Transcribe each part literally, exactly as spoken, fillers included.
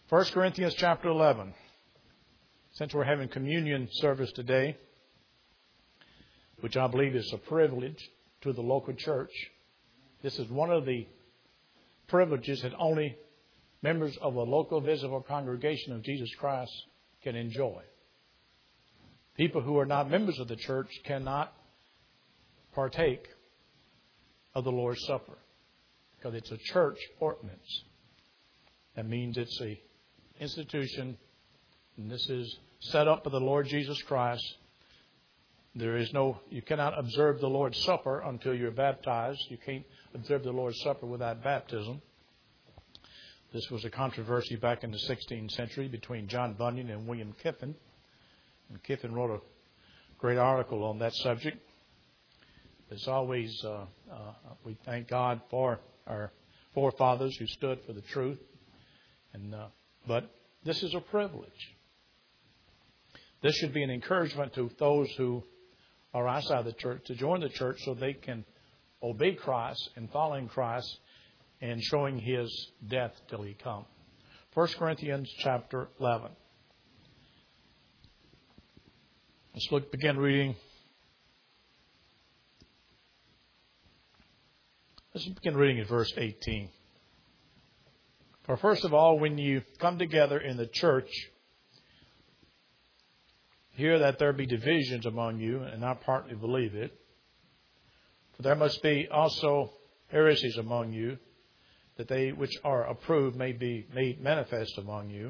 First Corinthians chapter eleven. Since we're having communion service today, which I believe is a privilege to the local church, this is one of the privileges that only members of a local visible congregation of Jesus Christ can enjoy. People who are not members of the church cannot partake of the Lord's Supper because it's a church ordinance. That means it's a institution, and this is set up by the Lord Jesus Christ. There is no, you cannot observe the Lord's Supper until you're baptized. You can't observe the Lord's Supper without baptism. This was a controversy back in the sixteenth century between John Bunyan and William Kiffin. And Kiffin wrote a great article on that subject. As always, uh, uh, we thank God for our forefathers who stood for the truth. And uh, but this is a privilege. This should be an encouragement to those who are outside the church to join the church so they can obey Christ and following Christ and showing His death till He come. First Corinthians chapter eleven. Let's look, begin reading. Let's begin reading at verse eighteen. For first of all, when you come together in the church, hear that there be divisions among you, and I partly believe it. For there must be also heresies among you, that they which are approved may be made manifest among you.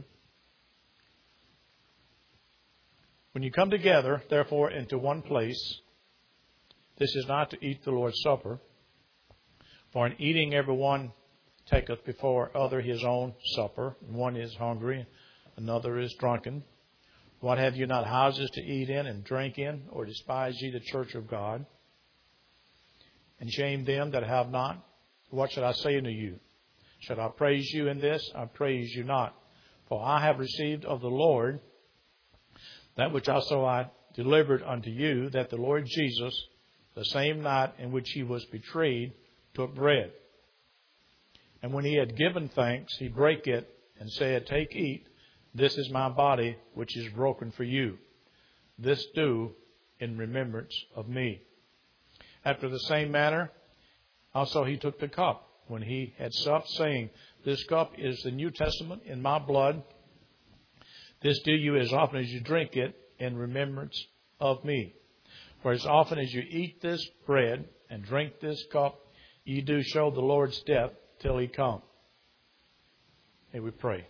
When you come together, therefore, into one place, this is not to eat the Lord's Supper. For in eating every one taketh before other his own supper. One is hungry, another is drunken. What have you not houses to eat in and drink in, or despise ye the church of God? And shame them that have not? What should I say unto you? Should I praise you in this? I praise you not. For I have received of the Lord that which also I delivered unto you, that the Lord Jesus, the same night in which He was betrayed, took bread. And when He had given thanks, He brake it, and said, Take, eat, this is my body, which is broken for you. This do in remembrance of me. After the same manner, also He took the cup, when He had supped, saying, This cup is the New Testament in my blood. This do you as often as you drink it in remembrance of me. For as often as you eat this bread and drink this cup, ye do show the Lord's death till He come. May we pray.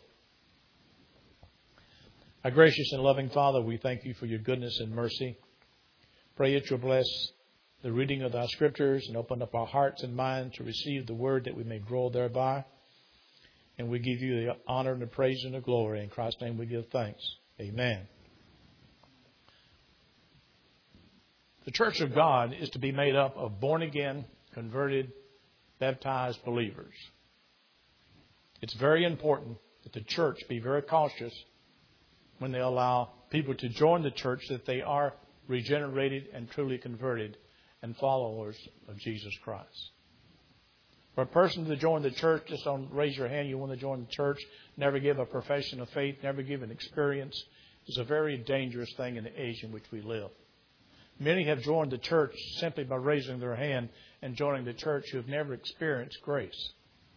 Our gracious and loving Father, we thank You for Your goodness and mercy. Pray that You'll bless the reading of Thy Scriptures and open up our hearts and minds to receive the Word, that we may grow thereby. And we give You the honor and the praise and the glory. In Christ's name we give thanks. Amen. The church of God is to be made up of born-again, converted, baptized believers. It's very important that the church be very cautious when they allow people to join the church, that they are regenerated and truly converted and followers of Jesus Christ. For a person to join the church, just don't raise your hand, you want to join the church, never give a profession of faith, never give an experience, is a very dangerous thing in the age in which we live. Many have joined the church simply by raising their hand and joining the church who have never experienced grace.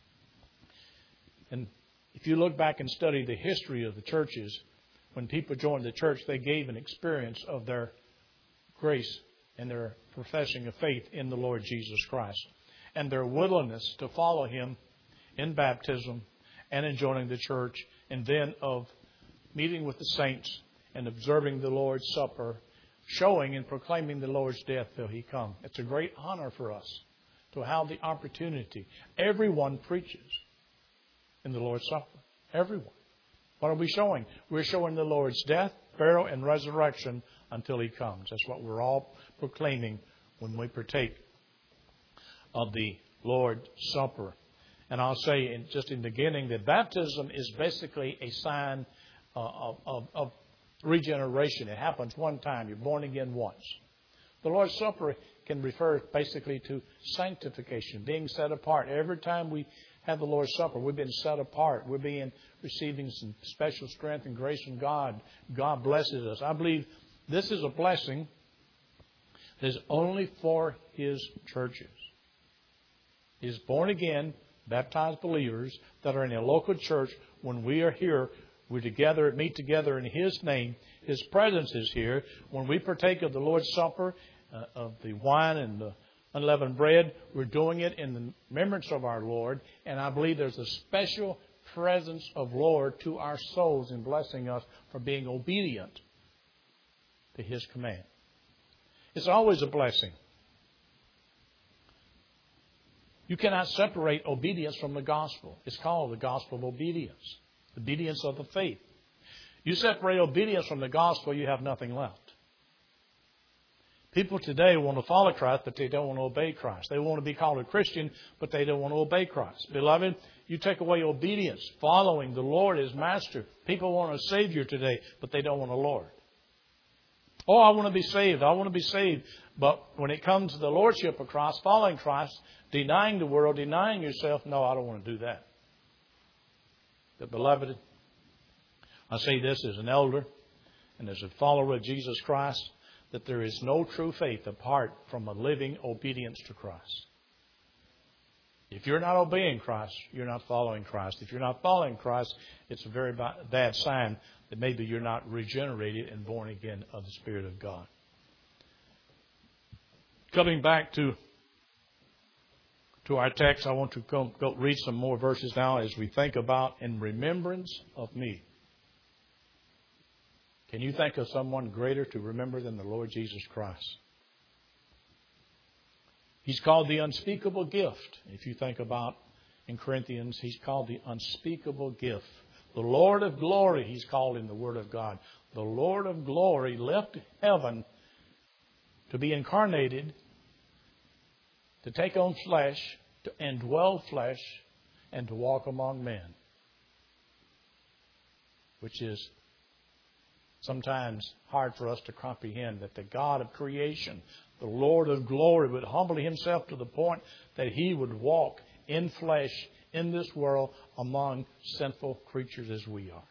And if you look back and study the history of the churches, when people joined the church, they gave an experience of their grace and their professing of faith in the Lord Jesus Christ, and their willingness to follow Him in baptism and in joining the church, and then of meeting with the saints and observing the Lord's Supper, showing and proclaiming the Lord's death till He come. It's a great honor for us to have the opportunity. Everyone preaches in the Lord's Supper. Everyone. What are we showing? We're showing the Lord's death, burial, and resurrection until He comes. That's what we're all proclaiming when we partake of the Lord's Supper. And I'll say in, just in the beginning that baptism is basically a sign uh, of, of, of regeneration. It happens one time. You're born again once. The Lord's Supper can refer basically to sanctification, being set apart. Every time we have the Lord's Supper. We've been set apart. We're being receiving some special strength and grace from God. God blesses us. I believe this is a blessing that is only for His churches. His born again, baptized believers that are in a local church. When we are here, we together meet together in His name. His presence is here. When we partake of the Lord's Supper, uh, of the wine and the unleavened bread, we're doing it in the remembrance of our Lord. And I believe there's a special presence of Lord to our souls in blessing us for being obedient to His command. It's always a blessing. You cannot separate obedience from the gospel. It's called the gospel of obedience. Obedience of the faith. You separate obedience from the gospel, you have nothing left. People today want to follow Christ, but they don't want to obey Christ. They want to be called a Christian, but they don't want to obey Christ. Beloved, you take away obedience, following the Lord as Master. People want a Savior today, but they don't want a Lord. Oh, I want to be saved. I want to be saved. But when it comes to the Lordship of Christ, following Christ, denying the world, denying yourself, no, I don't want to do that. But beloved, I say this as an elder and as a follower of Jesus Christ, that there is no true faith apart from a living obedience to Christ. If you're not obeying Christ, you're not following Christ. If you're not following Christ, it's a very bad sign that maybe you're not regenerated and born again of the Spirit of God. Coming back to, to our text, I want to go, go read some more verses now as we think about in remembrance of me. Can you think of someone greater to remember than the Lord Jesus Christ? He's called the unspeakable gift. If you think about in Corinthians, He's called the unspeakable gift. The Lord of glory, He's called in the Word of God. The Lord of glory left heaven to be incarnated, to take on flesh, to indwell flesh, and to walk among men. Which is sometimes hard for us to comprehend, that the God of creation, the Lord of glory, would humble Himself to the point that He would walk in flesh in this world among sinful creatures as we are.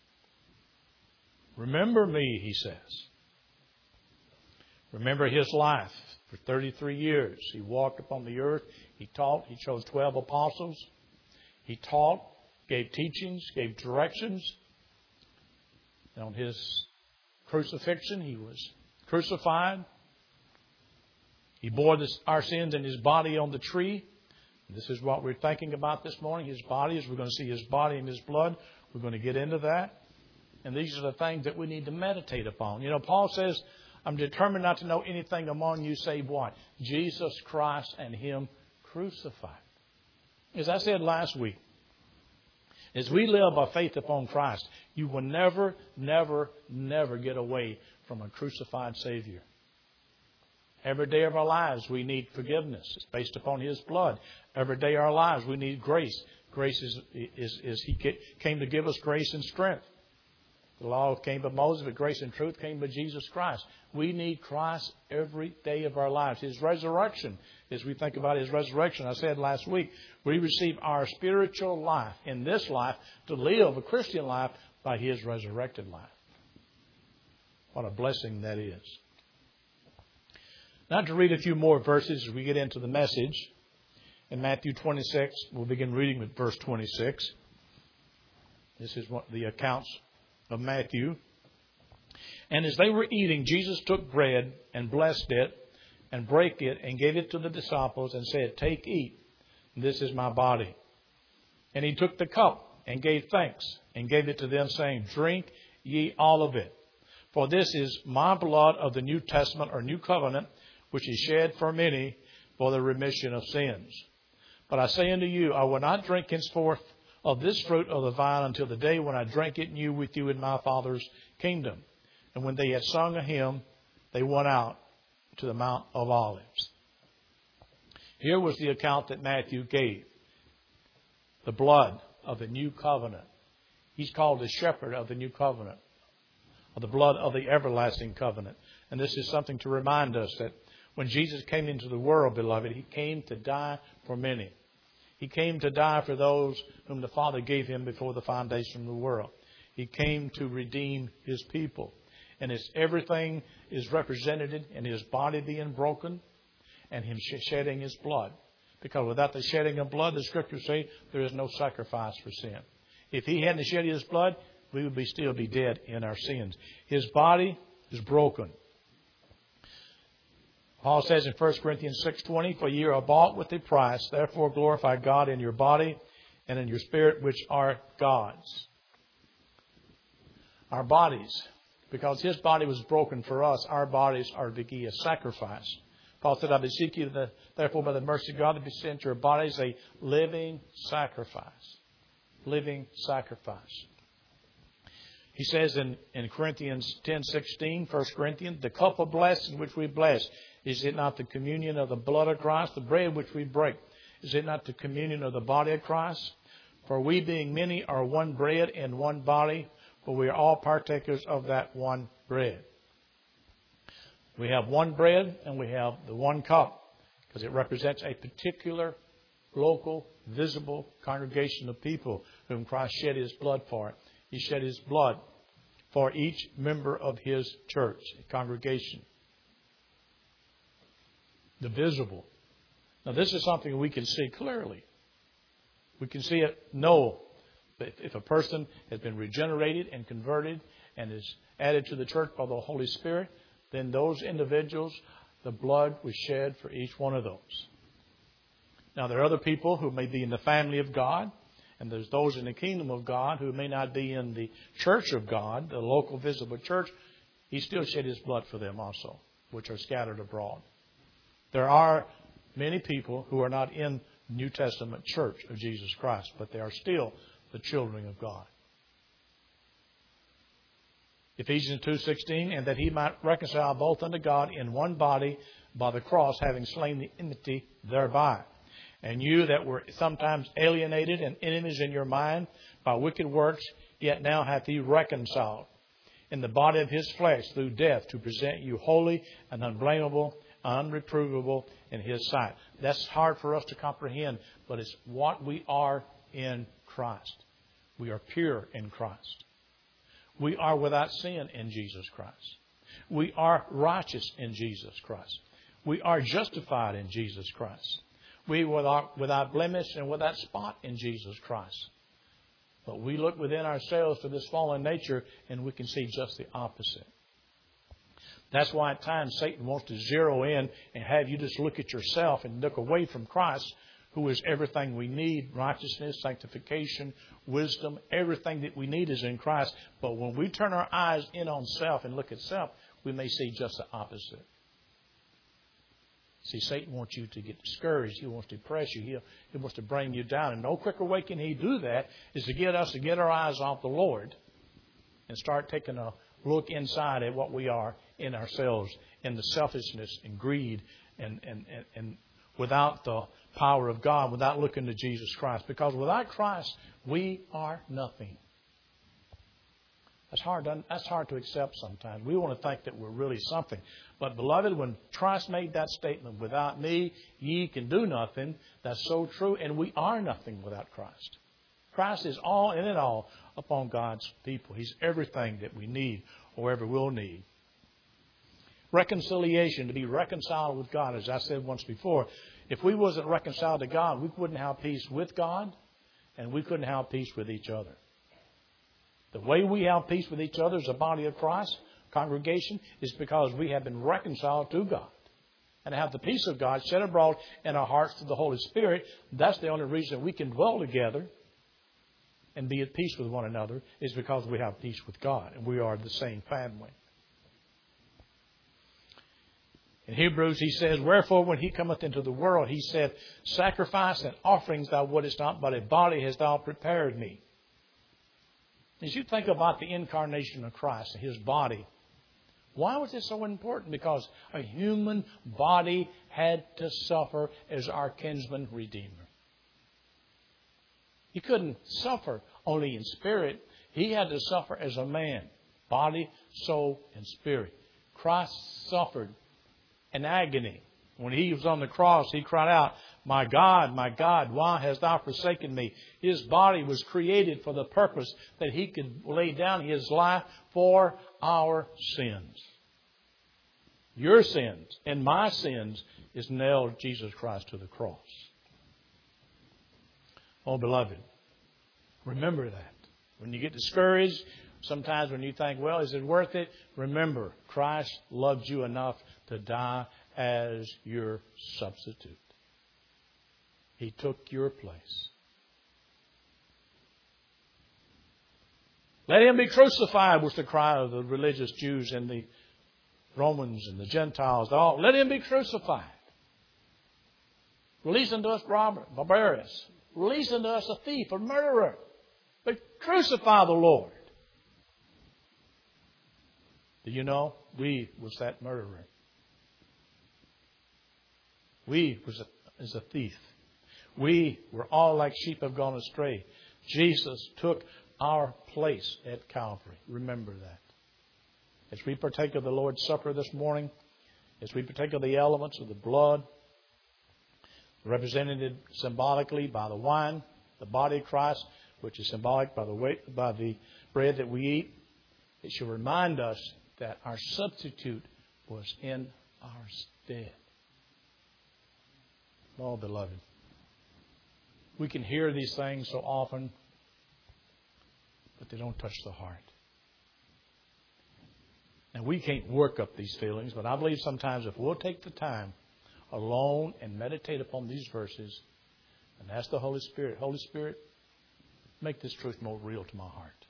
Remember me, He says. Remember His life. For thirty-three years, He walked upon the earth. He taught. He chose twelve apostles. He taught, gave teachings, gave directions. And on His crucifixion, He was crucified. He bore this, our sins in His body on the tree. And this is what we're thinking about this morning. His body, as we're going to see His body and His blood. We're going to get into that. And these are the things that we need to meditate upon. You know, Paul says, I'm determined not to know anything among you save what? Jesus Christ and Him crucified. As I said last week, as we live by faith upon Christ, you will never, never, never get away from a crucified Savior. Every day of our lives we need forgiveness. It's based upon His blood. Every day of our lives we need grace. Grace is, is, is He came to give us grace and strength. The law came by Moses, but grace and truth came by Jesus Christ. We need Christ every day of our lives. His resurrection, as we think about His resurrection, I said last week, we receive our spiritual life in this life to live a Christian life by His resurrected life. What a blessing that is. Now to read a few more verses as we get into the message. In Matthew twenty-six, we'll begin reading with verse twenty-six. This is what the accounts of Matthew. And as they were eating, Jesus took bread and blessed it and brake it and gave it to the disciples and said, Take, eat, this is my body. And He took the cup and gave thanks and gave it to them, saying, Drink ye all of it. For this is my blood of the New Testament or New Covenant, which is shed for many for the remission of sins. But I say unto you, I will not drink henceforth of this fruit of the vine until the day when I drink it new with you in my Father's kingdom. And when they had sung a hymn, they went out to the Mount of Olives. Here was the account that Matthew gave. The blood of the new covenant. He's called the shepherd of the new covenant. Of the blood of the everlasting covenant. And this is something to remind us that when Jesus came into the world, beloved, He came to die for many. He came to die for those whom the Father gave Him before the foundation of the world. He came to redeem His people. And it's everything is represented in His body being broken and Him shedding His blood. Because without the shedding of blood, the Scriptures say, there is no sacrifice for sin. If He hadn't shed His blood, we would be still be dead in our sins. His body is broken. Paul says in First Corinthians six twenty, for ye are bought with a price, therefore glorify God in your body and in your spirit, which are God's. Our bodies, because His body was broken for us, our bodies are to be a sacrifice. Paul said, I beseech you, that, therefore, by the mercy of God, to present your bodies a living sacrifice. Living sacrifice. He says in, in Corinthians ten sixteen, First Corinthians, the cup of blessing which we bless, is it not the communion of the blood of Christ? The bread which we break, is it not the communion of the body of Christ? For we being many are one bread and one body, for we are all partakers of that one bread. We have one bread and we have the one cup, because it represents a particular local, visible congregation of people whom Christ shed His blood for. He shed His blood for each member of His church, congregation. The visible. Now, this is something we can see clearly. We can see it, know that if a person has been regenerated and converted and is added to the church by the Holy Spirit, then those individuals, the blood was shed for each one of those. Now, there are other people who may be in the family of God, and there's those in the kingdom of God who may not be in the church of God, the local visible church. He still shed His blood for them also, which are scattered abroad. There are many people who are not in the New Testament church of Jesus Christ, but they are still the children of God. Ephesians two sixteen, and that He might reconcile both unto God in one body by the cross, having slain the enmity thereby. And you that were sometimes alienated and enemies in your mind by wicked works, yet now hath He reconciled in the body of His flesh through death, to present you holy and unblameable, unreprovable in His sight. That's hard for us to comprehend, but it's what we are in Christ. We are pure in Christ. We are without sin in Jesus Christ. We are righteous in Jesus Christ. We are justified in Jesus Christ. We are without blemish and without spot in Jesus Christ. But we look within ourselves to this fallen nature and we can see just the opposite. That's why at times Satan wants to zero in and have you just look at yourself and look away from Christ, who is everything we need, righteousness, sanctification, wisdom. Everything that we need is in Christ. But when we turn our eyes in on self and look at self, we may see just the opposite. See, Satan wants you to get discouraged. He wants to depress you. He, he wants to bring you down. And no quicker way can he do that is to get us to get our eyes off the Lord and start taking a look inside at what we are in ourselves, in the selfishness and greed and, and, and, and without the power of God, without looking to Jesus Christ. Because without Christ, we are nothing. That's hard to, that's hard to accept sometimes. We want to think that we're really something. But, beloved, when Christ made that statement, without me, ye can do nothing, that's so true. And we are nothing without Christ. Christ is all in it all upon God's people. He's everything that we need or ever will need. Reconciliation, to be reconciled with God, as I said once before. If we wasn't reconciled to God, we wouldn't have peace with God, and we couldn't have peace with each other. The way we have peace with each other as a body of Christ, congregation, is because we have been reconciled to God. And have the peace of God shed abroad in our hearts through the Holy Spirit. That's the only reason we can dwell together and be at peace with one another, is because we have peace with God and we are the same family. In Hebrews, he says, wherefore when he cometh into the world, he said, sacrifice and offerings thou wouldest not, but a body hast thou prepared me. As you think about the incarnation of Christ, His body, why was it so important? Because a human body had to suffer as our kinsman redeemer. He couldn't suffer only in spirit. He had to suffer as a man, body, soul, and spirit. Christ suffered in agony. When He was on the cross, He cried out, My God, my God, why hast thou forsaken me? His body was created for the purpose that He could lay down His life for our sins. Your sins and my sins is nailed Jesus Christ to the cross. Oh, beloved, remember that. When you get discouraged, sometimes when you think, well, is it worth it? Remember, Christ loved you enough to die as your substitute. He took your place. Let Him be crucified was the cry of the religious Jews and the Romans and the Gentiles. All, let Him be crucified. Release unto us Robert, Barbarius. Release unto us a thief, a murderer. But crucify the Lord. Do you know? We was that murderer. We was a, as a thief. We were all like sheep have gone astray. Jesus took our place at Calvary. Remember that. As we partake of the Lord's Supper this morning, as we partake of the elements of the blood, represented symbolically by the wine, the body of Christ, which is symbolic by the weight, by the bread that we eat, it should remind us that our substitute was in our stead. Oh, beloved, we can hear these things so often, but they don't touch the heart. And we can't work up these feelings, but I believe sometimes if we'll take the time alone and meditate upon these verses and ask the Holy Spirit, Holy Spirit, make this truth more real to my heart.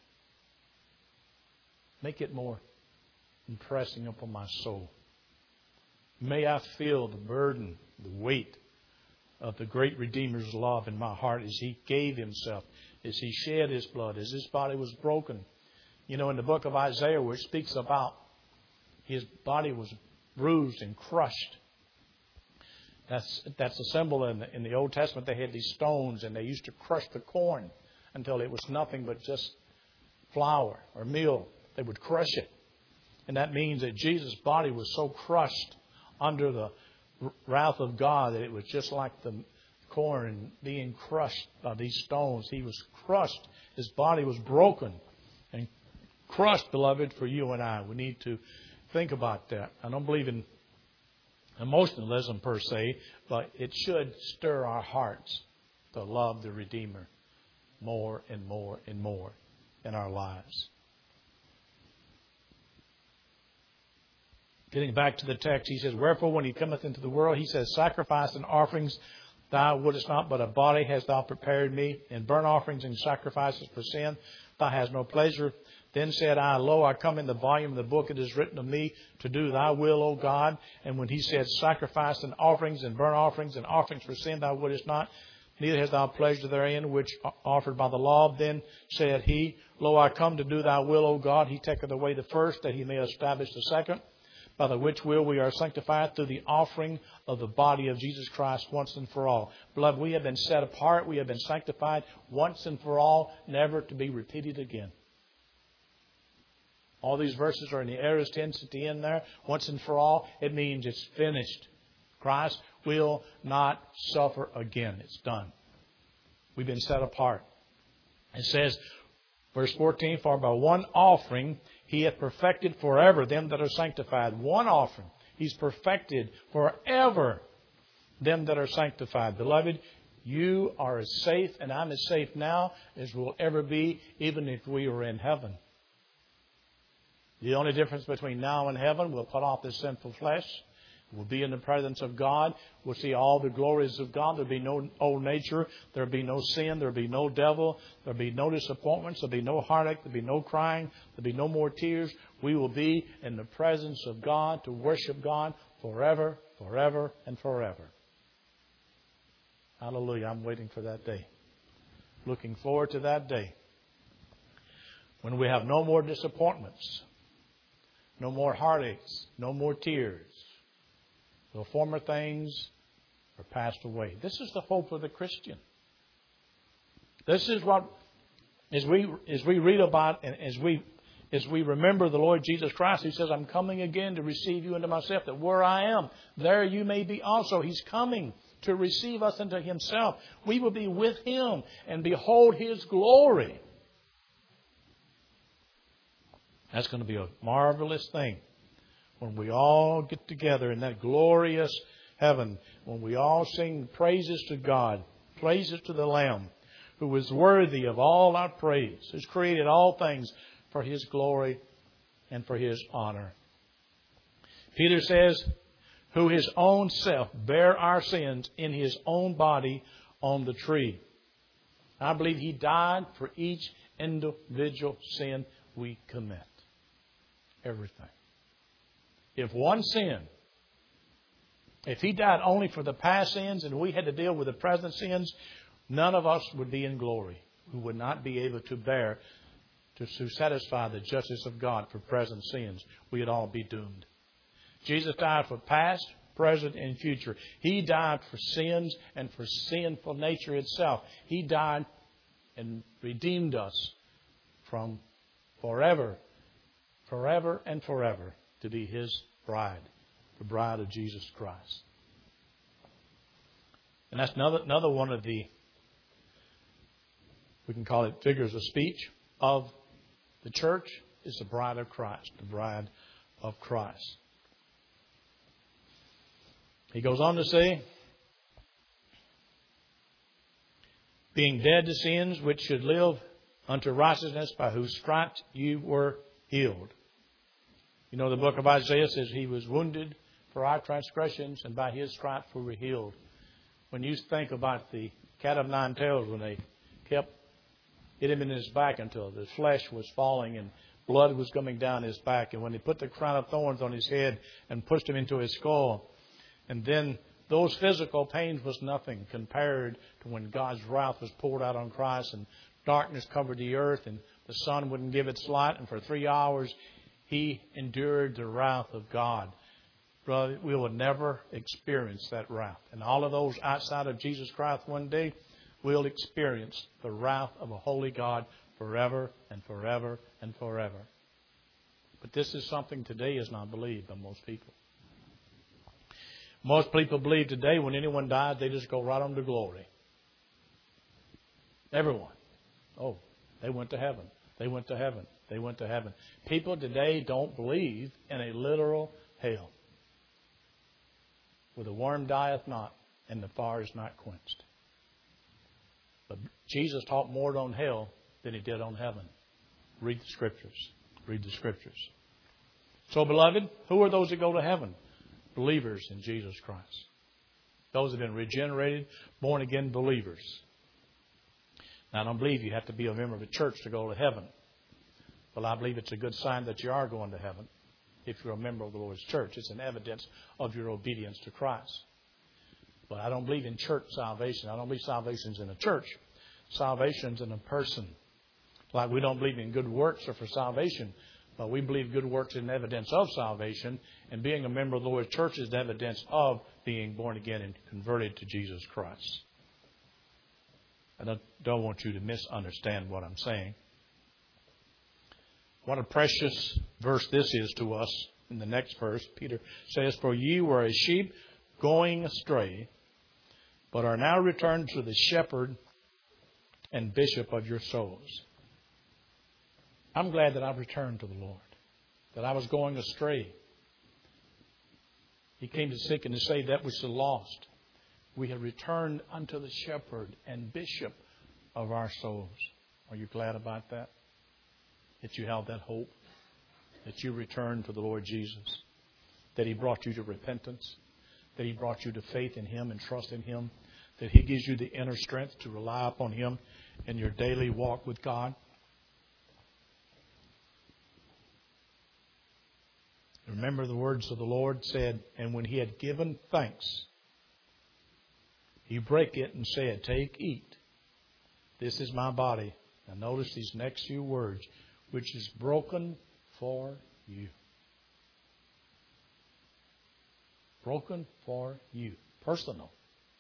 Make it more impressing upon my soul. May I feel the burden, the weight of the great Redeemer's love in my heart as He gave Himself, as He shed His blood, as His body was broken. You know, in the book of Isaiah where it speaks about His body was bruised and crushed. That's that's a symbol in the, in the Old Testament. They had these stones and they used to crush the corn until it was nothing but just flour or meal. They would crush it. And that means that Jesus' body was so crushed under the wrath of God that it was just like the corn being crushed by these stones. He was crushed. His body was broken and crushed, beloved, for you and I. We need to think about that. I don't believe in emotionalism per se, but it should stir our hearts to love the Redeemer more and more and more in our lives. Getting back to the text, he says, wherefore when He cometh into the world, he says, sacrifice and offerings thou wouldest not, but a body hast thou prepared me. In burnt offerings and sacrifices for sin thou hast no pleasure. Then said I, lo, I come in the volume of the book. It is written of me to do thy will, O God. And when he said, sacrifice and offerings and burnt offerings and offerings for sin thou wouldest not, neither hast thou pleasure therein, which offered by the law. Then said he, lo, I come to do thy will, O God. He taketh away the first, that he may establish the second, by the which will we are sanctified through the offering of the body of Jesus Christ once and for all. Beloved, we have been set apart. We have been sanctified once and for all, never to be repeated again. All these verses are in the aorist tense at the end there. Once and for all, it means it's finished. Christ will not suffer again. It's done. We've been set apart. It says, verse fourteen, for by one offering He hath perfected forever them that are sanctified. One offering. He's perfected forever them that are sanctified. Beloved, you are as safe, and I'm as safe now as we'll ever be, even if we were in heaven. The only difference between now and heaven, we'll put off this sinful flesh. We'll be in the presence of God. We'll see all the glories of God. There'll be no old nature. There'll be no sin. There'll be no devil. There'll be no disappointments. There'll be no heartache. There'll be no crying. There'll be no more tears. We will be in the presence of God to worship God forever, forever, and forever. Hallelujah. I'm waiting for that day. Looking forward to that day when we have no more disappointments, no more heartaches, no more tears. The former things are passed away. This is the hope of the Christian. This is what, as we as we read about and as we as we remember the Lord Jesus Christ, He says, I'm coming again to receive you into myself, that where I am, there you may be also. He's coming to receive us into Himself. We will be with Him and behold His glory. That's going to be a marvelous thing when we all get together in that glorious heaven, when we all sing praises to God, praises to the Lamb, who is worthy of all our praise, who's created all things for His glory and for His honor. Peter says, who His own self bare our sins in His own body on the tree. I believe He died for each individual sin we commit. Everything. If one sin, if He died only for the past sins and we had to deal with the present sins, none of us would be in glory. We would not be able to bear, to, to satisfy the justice of God for present sins. We would all be doomed. Jesus died for past, present, and future. He died for sins and for sinful nature itself. He died and redeemed us from forever, forever and forever to be His bride, the bride of Jesus Christ. And that's another, another one of the, we can call it figures of speech of the church, is the bride of Christ, the bride of Christ. He goes on to say, being dead to sins, which should live unto righteousness, by whose stripes you were healed. You know, the book of Isaiah says He was wounded for our transgressions, and by His stripes we were healed. When you think about the cat of nine tails, when they kept hitting him in his back until the flesh was falling and blood was coming down his back, and when they put the crown of thorns on his head and pushed him into his skull, and then those physical pains was nothing compared to when God's wrath was poured out on Christ and darkness covered the earth and the sun wouldn't give its light, and for three hours He endured the wrath of God. Brother, we will never experience that wrath. And all of those outside of Jesus Christ one day will experience the wrath of a holy God forever and forever and forever. But this is something today is not believed by most people. Most people believe today when anyone dies, they just go right on to glory. Everyone. Oh, they went to heaven. They went to heaven. They went to heaven. People today don't believe in a literal hell, where the worm dieth not and the fire is not quenched. But Jesus taught more on hell than He did on heaven. Read the Scriptures. Read the Scriptures. So, beloved, who are those that go to heaven? Believers in Jesus Christ. Those that have been regenerated, born again believers. Now, I don't believe you have to be a member of a church to go to heaven. Well, I believe it's a good sign that you are going to heaven if you're a member of the Lord's church. It's an evidence of your obedience to Christ. But I don't believe in church salvation. I don't believe salvation's in a church. Salvation's in a person. Like we don't believe in good works or for salvation, but we believe good works is an evidence of salvation, and being a member of the Lord's church is evidence of being born again and converted to Jesus Christ. I don't, don't want you to misunderstand what I'm saying. What a precious verse this is to us. In the next verse, Peter says, for ye were as sheep going astray, but are now returned to the shepherd and bishop of your souls. I'm glad that I've returned to the Lord, that I was going astray. He came to seek and to save that which is lost. We have returned unto the shepherd and bishop of our souls. Are you glad about that? That you have that hope? That you returned to the Lord Jesus? That He brought you to repentance? That He brought you to faith in Him and trust in Him? That He gives you the inner strength to rely upon Him in your daily walk with God? Remember the words of the Lord said, and when He had given thanks, He brake it and said, take, eat. This is my body. Now notice these next few words, which is broken for you. Broken for you. Personal.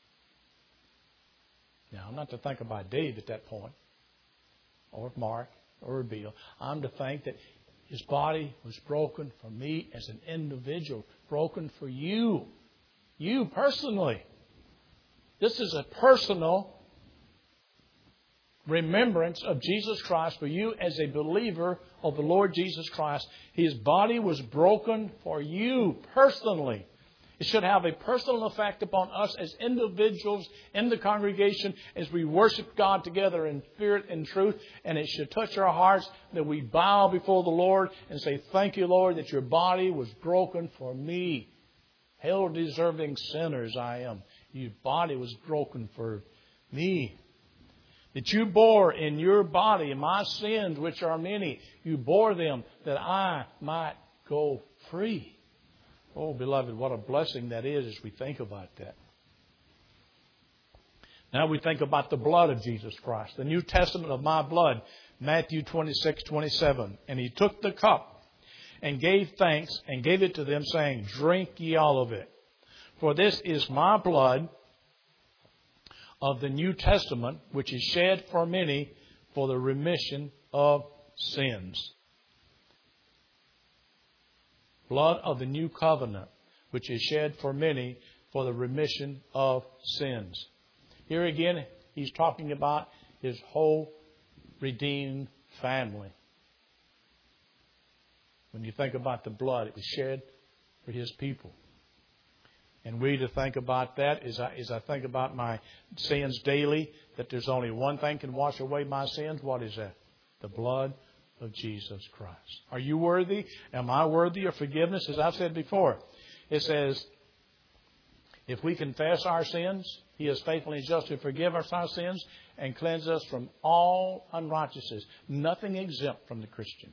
Now, I'm not to think about Dave at that point, or Mark, or Bill. I'm to think that His body was broken for me as an individual, broken for you, you personally. This is a personal remembrance of Jesus Christ for you as a believer of the Lord Jesus Christ. His body was broken for you personally. It should have a personal effect upon us as individuals in the congregation as we worship God together in spirit and truth. And it should touch our hearts that we bow before the Lord and say, thank you, Lord, that your body was broken for me. Hell-deserving sinners I am. Your body was broken for me. That you bore in your body my sins, which are many. You bore them that I might go free. Oh, beloved, what a blessing that is as we think about that. Now we think about the blood of Jesus Christ, the New Testament of my blood, Matthew twenty-six twenty-seven. And he took the cup and gave thanks and gave it to them, saying, drink ye all of it. For this is my blood of the New Testament, which is shed for many for the remission of sins. Blood of the new covenant, which is shed for many for the remission of sins. Here again, he's talking about his whole redeemed family. When you think about the blood, it was shed for his people. And we to think about that as I, as I think about my sins daily, that there's only one thing can wash away my sins. What is that? The blood of Jesus Christ. Are you worthy? Am I worthy of forgiveness? As I've said before, it says, if we confess our sins, He is faithful and just to forgive us our sins and cleanse us from all unrighteousness. Nothing exempt from the Christian.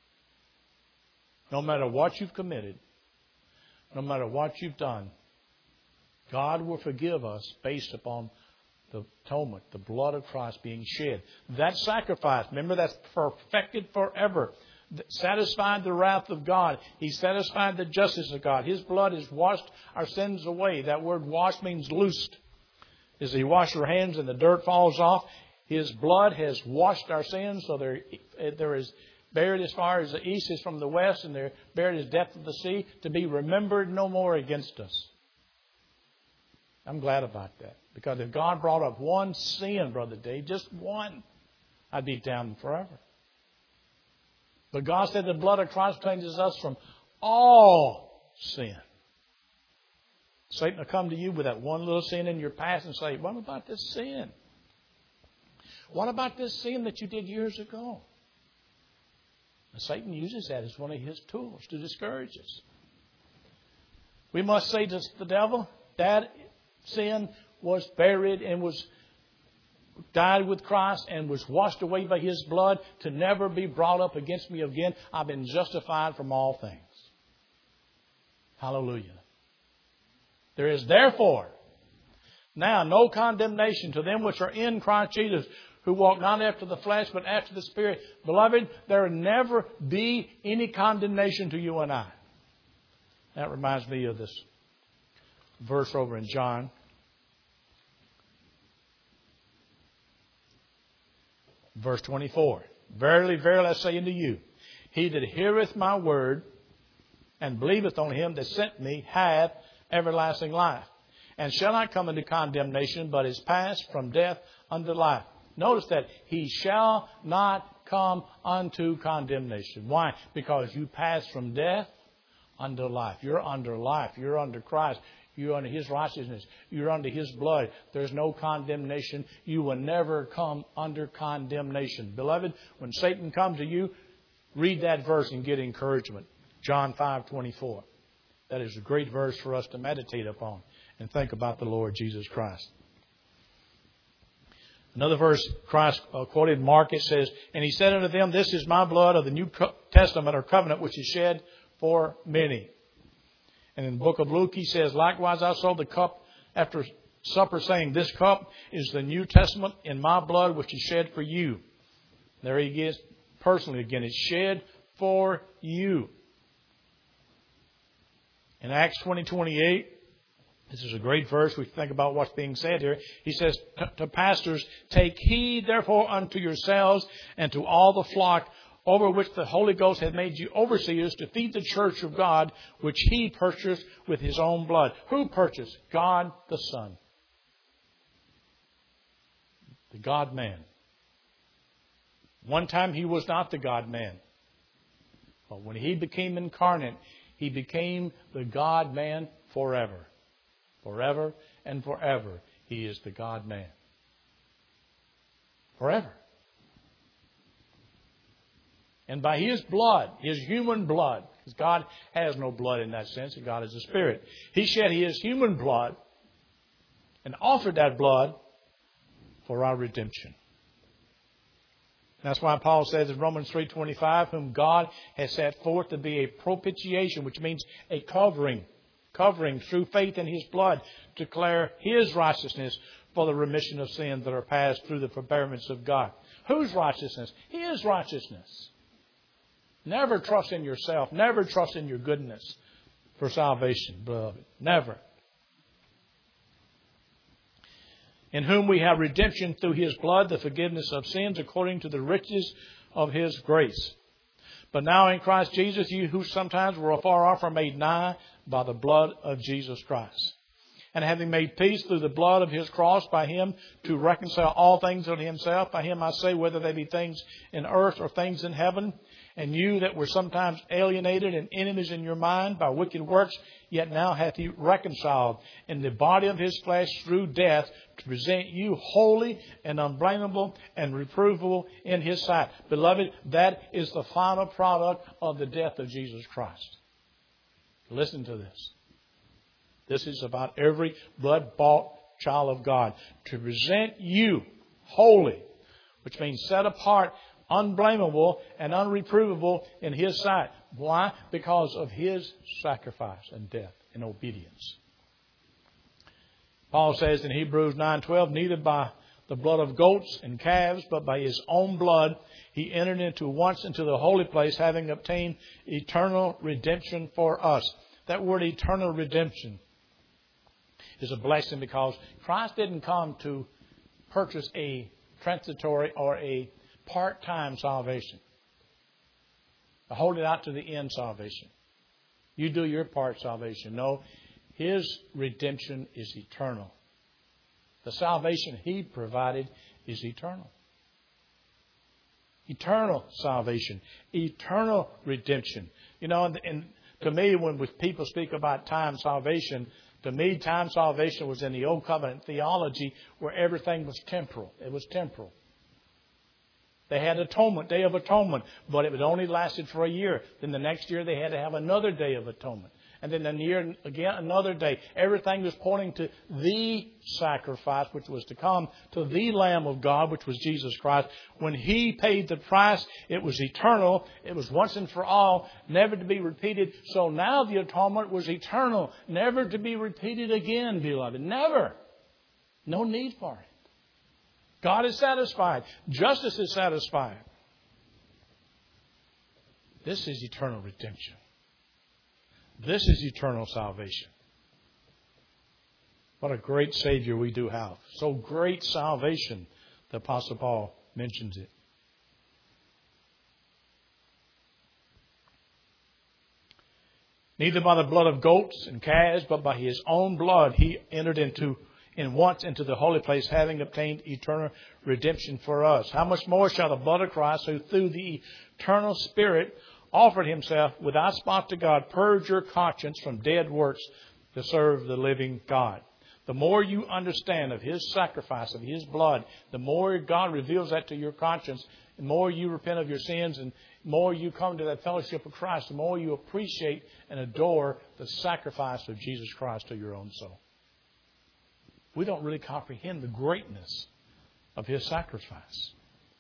No matter what you've committed, no matter what you've done, God will forgive us based upon the atonement, the blood of Christ being shed. That sacrifice, remember, that's perfected forever. Satisfied the wrath of God. He satisfied the justice of God. His blood has washed our sins away. That word wash means loosed. As He washed our hands and the dirt falls off, His blood has washed our sins, so there, there is buried as far as the east is from the west, and they're buried as depth of the sea, to be remembered no more against us. I'm glad about that. Because if God brought up one sin, Brother Dave, just one, I'd be damned forever. But God said the blood of Christ cleanses us from all sin. Satan will come to you with that one little sin in your past and say, what about this sin? What about this sin that you did years ago? And Satan uses that as one of his tools to discourage us. We must say to the devil, that sin was buried and was died with Christ and was washed away by His blood to never be brought up against me again. I've been justified from all things. Hallelujah. There is therefore now no condemnation to them which are in Christ Jesus, who walk not after the flesh but after the Spirit. Beloved, there will never be any condemnation to you and I. That reminds me of this verse over in John. Verse twenty-four. Verily, verily, I say unto you, he that heareth my word and believeth on Him that sent me hath everlasting life, and shall not come into condemnation, but is passed from death unto life. Notice that he shall not come unto condemnation. Why? Because you pass from death unto life. You're under life. You're under Christ. You're under His righteousness. You're under His blood. There's no condemnation. You will never come under condemnation. Beloved, when Satan comes to you, read that verse and get encouragement. John five twenty-four. That is a great verse for us to meditate upon and think about the Lord Jesus Christ. Another verse Christ uh, quoted Mark, it says, and He said unto them, this is my blood of the New Testament or covenant, which is shed for many. And in the book of Luke, He says, likewise I saw the cup after supper, saying, this cup is the New Testament in my blood, which is shed for you. There He gets personally again. It's shed for you. In Acts twenty twenty-eight, this is a great verse. We think about what's being said here. He says to pastors, take heed therefore unto yourselves and to all the flock over which the Holy Ghost hath made you overseers, to feed the church of God, which He purchased with His own blood. Who purchased? God the Son. The God-man. One time He was not the God-man. But when He became incarnate, He became the God-man forever. Forever and forever, He is the God-man. Forever. And by His blood, His human blood, because God has no blood in that sense, and God is a spirit. He shed His human blood and offered that blood for our redemption. That's why Paul says in Romans three twenty-five, whom God has set forth to be a propitiation, which means a covering, covering through faith in His blood, to declare His righteousness for the remission of sins that are passed through the forbearance of God. Whose righteousness? His righteousness. Never trust in yourself. Never trust in your goodness for salvation, beloved. Never. In whom we have redemption through His blood, the forgiveness of sins according to the riches of His grace. But now in Christ Jesus, you who sometimes were afar off are made nigh by the blood of Jesus Christ. And having made peace through the blood of His cross, by Him to reconcile all things unto Himself. By Him I say, whether they be things in earth or things in heaven. And you that were sometimes alienated and enemies in your mind by wicked works, yet now hath He reconciled in the body of His flesh through death, to present you holy and unblameable and reprovable in His sight. Beloved, that is the final product of the death of Jesus Christ. Listen to this. This is about every blood-bought child of God. To present you holy, which means set apart, unblameable and unreprovable in His sight. Why? Because of His sacrifice and death and obedience. Paul says in Hebrews nine twelve, neither by the blood of goats and calves, but by His own blood He entered into once into the holy place, having obtained eternal redemption for us. That word eternal redemption is a blessing, because Christ didn't come to purchase a transitory or a part-time salvation. Hold it out to the end salvation. You do your part salvation. No, His redemption is eternal. The salvation He provided is eternal. Eternal salvation. Eternal redemption. You know, and, and to me, when people speak about time salvation, to me, time salvation was in the Old Covenant theology, where everything was temporal. It was temporal. They had atonement, Day of Atonement, but it only lasted for a year. Then the next year they had to have another Day of Atonement. And then the year again, another day. Everything was pointing to the sacrifice which was to come, to the Lamb of God, which was Jesus Christ. When He paid the price, it was eternal. It was once and for all, never to be repeated. So now the atonement was eternal, never to be repeated again, beloved. Never. No need for it. God is satisfied. Justice is satisfied. This is eternal redemption. This is eternal salvation. What a great Savior we do have. So great salvation, the Apostle Paul mentions it. Neither by the blood of goats and calves, but by His own blood He entered into and once into the holy place, having obtained eternal redemption for us. How much more shall the blood of Christ, who through the eternal Spirit offered Himself without spot to God, purge your conscience from dead works to serve the living God? The more you understand of His sacrifice, of His blood, the more God reveals that to your conscience, the more you repent of your sins, and the more you come to that fellowship of Christ, the more you appreciate and adore the sacrifice of Jesus Christ to your own soul. We don't really comprehend the greatness of His sacrifice.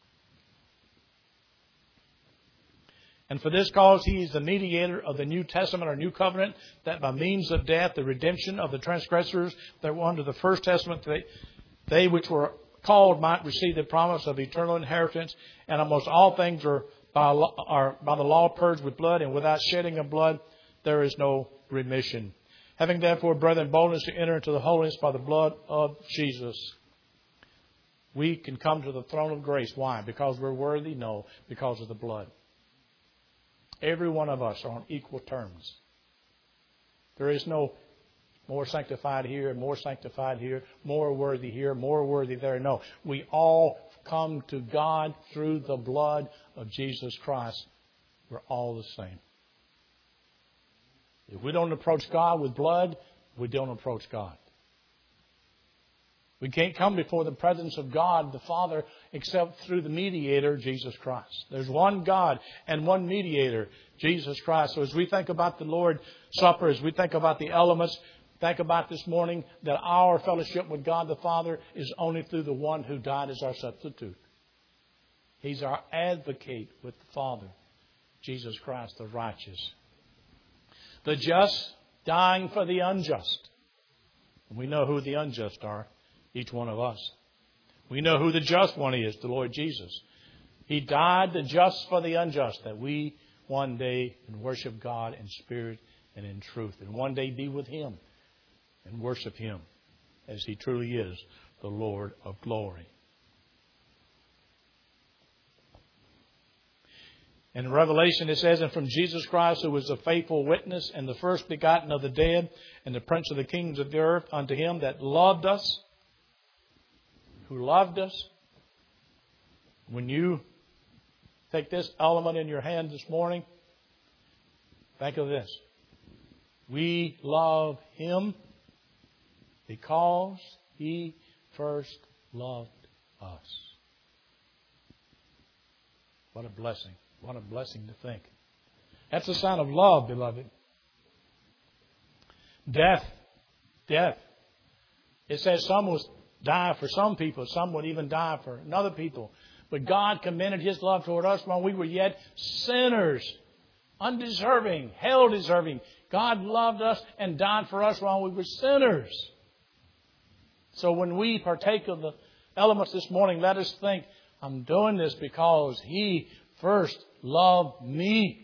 And for this cause He is the mediator of the New Testament or New Covenant, that by means of death, the redemption of the transgressors that were under the first testament, they, they which were called might receive the promise of eternal inheritance. And almost all things are by, are by the law purged with blood, and without shedding of blood there is no remission. Having therefore, brethren, boldness to enter into the holiness by the blood of Jesus, we can come to the throne of grace. Why? Because we're worthy? No, because of the blood. Every one of us are on equal terms. There is no more sanctified here, more sanctified here, more worthy here, more worthy there. No, we all come to God through the blood of Jesus Christ. We're all the same. If we don't approach God with blood, we don't approach God. We can't come before the presence of God, the Father, except through the mediator, Jesus Christ. There's one God and one mediator, Jesus Christ. So as we think about the Lord's Supper, as we think about the elements, think about this morning that our fellowship with God the Father is only through the one who died as our substitute. He's our advocate with the Father, Jesus Christ, the righteous. The just dying for the unjust. We know who the unjust are, each one of us. We know who the just one is, the Lord Jesus. He died the just for the unjust, that we one day can worship God in spirit and in truth, and one day be with Him and worship Him as He truly is, the Lord of glory. In Revelation it says, and from Jesus Christ, who was the faithful witness and the first begotten of the dead and the prince of the kings of the earth, unto Him that loved us, who loved us. When you take this element in your hand this morning, think of this. We love Him because He first loved us. What a blessing. What a blessing to think. That's a sign of love, beloved. Death. Death. It says some will die for some people. Some would even die for another people. But God commended His love toward us while we were yet sinners. Undeserving. Hell deserving. God loved us and died for us while we were sinners. So when we partake of the elements this morning, let us think, I'm doing this because He first loved me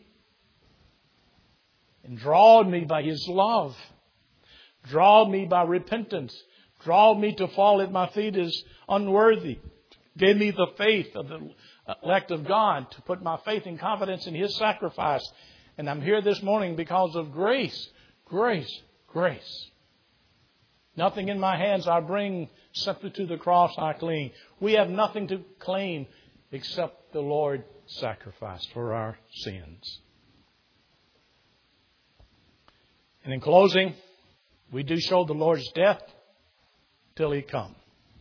and drawed me by His love, drawed me by repentance, drawed me to fall at my feet as unworthy, gave me the faith of the elect of God to put my faith and confidence in His sacrifice. And I'm here this morning because of grace, grace, grace. Nothing in my hands I bring, simply to the cross I cling. We have nothing to claim except the Lord sacrificed for our sins. And in closing, we do show the Lord's death till He come.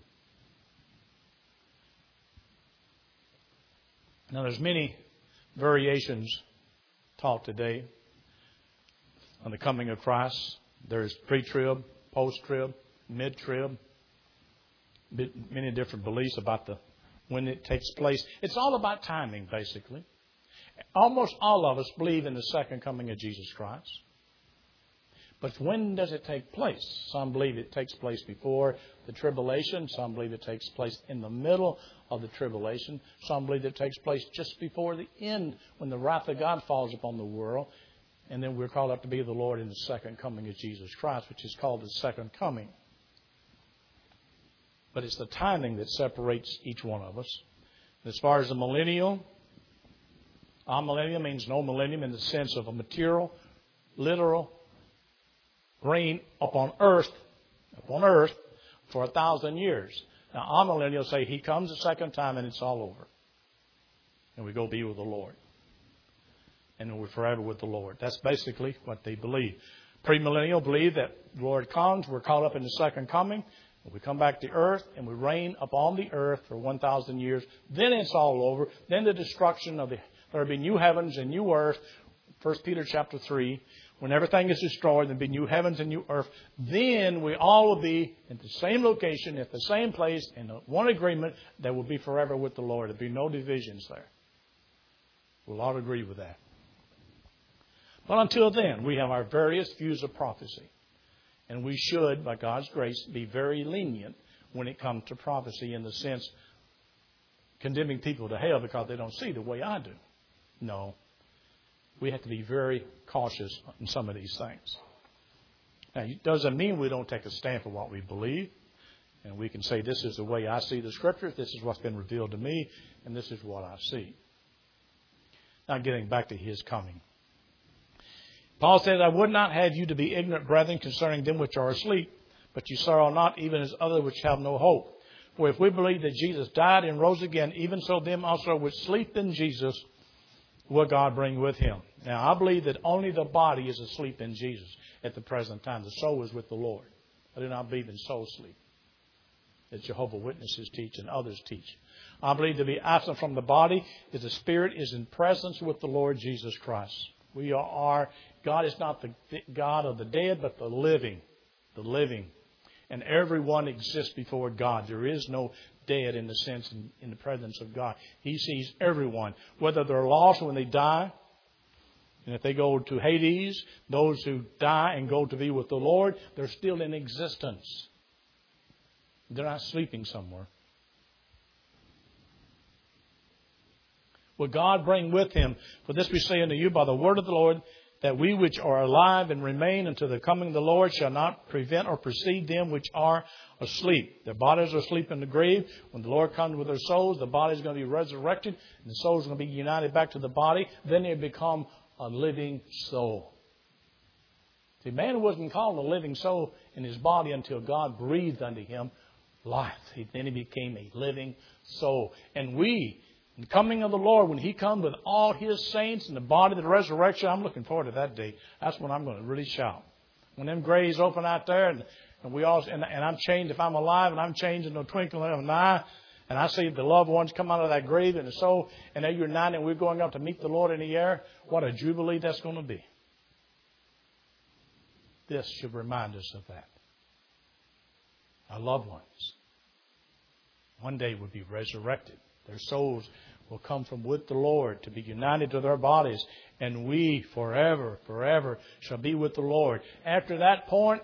Now there's many variations taught today on the coming of Christ. There's pre-trib, post-trib, mid-trib. Many different beliefs about the when it takes place. It's all about timing, basically. Almost all of us believe in the second coming of Jesus Christ. But when does it take place? Some believe it takes place before the tribulation. Some believe it takes place in the middle of the tribulation. Some believe it takes place just before the end, when the wrath of God falls upon the world. And then we're called up to be the Lord in the second coming of Jesus Christ, which is called the second coming. But it's the timing that separates each one of us. As far as the millennial, amillennial means no millennium in the sense of a material, literal reign upon earth, upon earth for a thousand years. Now, amillennial say He comes a second time and it's all over. And we go be with the Lord. And we're forever with the Lord. That's basically what they believe. Premillennial believe that the Lord comes, we're caught up in the second coming. We come back to earth and we reign upon the earth for one thousand years. Then it's all over. Then the destruction of the, there'll be new heavens and new earth. First Peter chapter three. When everything is destroyed, there'll be new heavens and new earth. Then we all will be in the same location, at the same place, in one agreement that will be forever with the Lord. There'll be no divisions there. We'll all agree with that. But until then, we have our various views of prophecy. And we should, by God's grace, be very lenient when it comes to prophecy, in the sense condemning people to hell because they don't see the way I do. No. We have to be very cautious in some of these things. Now, it doesn't mean we don't take a stand for what we believe. And we can say, this is the way I see the Scriptures, this is what's been revealed to me, and this is what I see. Now, getting back to His coming. Paul says, I would not have you to be ignorant, brethren, concerning them which are asleep, but you sorrow not, even as others which have no hope. For if we believe that Jesus died and rose again, even so them also which sleep in Jesus will God bring with him. Now, I believe that only the body is asleep in Jesus at the present time. The soul is with the Lord. I do not believe in soul sleep, as Jehovah's Witnesses teach and others teach. I believe to be absent from the body is the spirit is in presence with the Lord Jesus Christ. We are, God is not the God of the dead, but the living. The living. And everyone exists before God. There is no dead in the sense in, in the presence of God. He sees everyone, whether they're lost when they die. And if they go to Hades, those who die and go to be with the Lord, they're still in existence. They're not sleeping somewhere. Will God bring with him? For this we say unto you by the word of the Lord, that we which are alive and remain until the coming of the Lord shall not prevent or precede them which are asleep. Their bodies are asleep in the grave. When the Lord comes with their souls, the body is going to be resurrected, and the soul is going to be united back to the body. Then they become a living soul. See, man wasn't called a living soul in his body until God breathed unto him life. Then he became a living soul. And we, in the coming of the Lord, when he comes with all his saints in the body of the resurrection, I'm looking forward to that day. That's when I'm going to really shout. When them graves open out there, and, and we all, and, and I'm changed, if I'm alive, and I'm changed in the twinkling of an eye, and I see the loved ones come out of that grave and the soul, and they're united, and we're going up to meet the Lord in the air. What a jubilee that's going to be. This should remind us of that. Our loved ones one day will be resurrected. Their souls will come from with the Lord to be united to their bodies. And we forever, forever shall be with the Lord. After that point,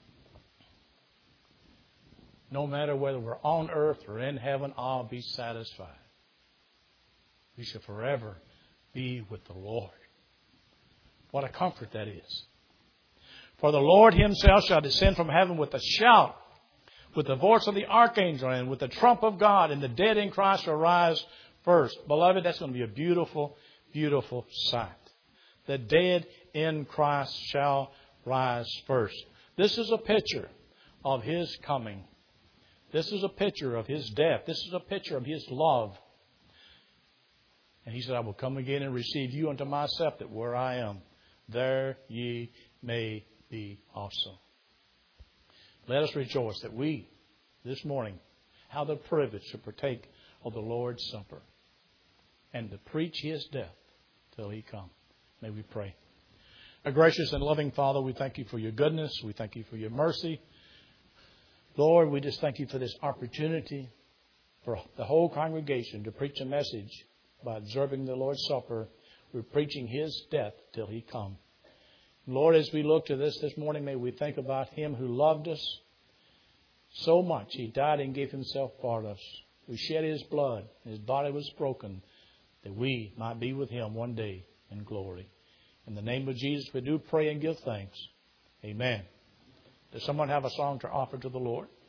no matter whether we're on earth or in heaven, I'll be satisfied. We shall forever be with the Lord. What a comfort that is. For the Lord himself shall descend from heaven with a shout, with the voice of the archangel, and with the trump of God, and the dead in Christ shall rise first. Beloved, that's going to be a beautiful, beautiful sight. The dead in Christ shall rise first. This is a picture of his coming. This is a picture of his death. This is a picture of his love. And he said, I will come again and receive you unto myself, that where I am, there ye may be also. Let us rejoice that we, this morning, have the privilege to partake of the Lord's Supper and to preach his death till he come. May we pray. Our gracious and loving Father, we thank you for your goodness. We thank you for your mercy. Lord, we just thank you for this opportunity for the whole congregation to preach a message by observing the Lord's Supper. We're preaching his death till he come. Lord, as we look to this this morning, may we think about him who loved us so much. He died and gave himself for us. Who shed his blood. His body was broken that we might be with him one day in glory. In the name of Jesus, we do pray and give thanks. Amen. Does someone have a song to offer to the Lord?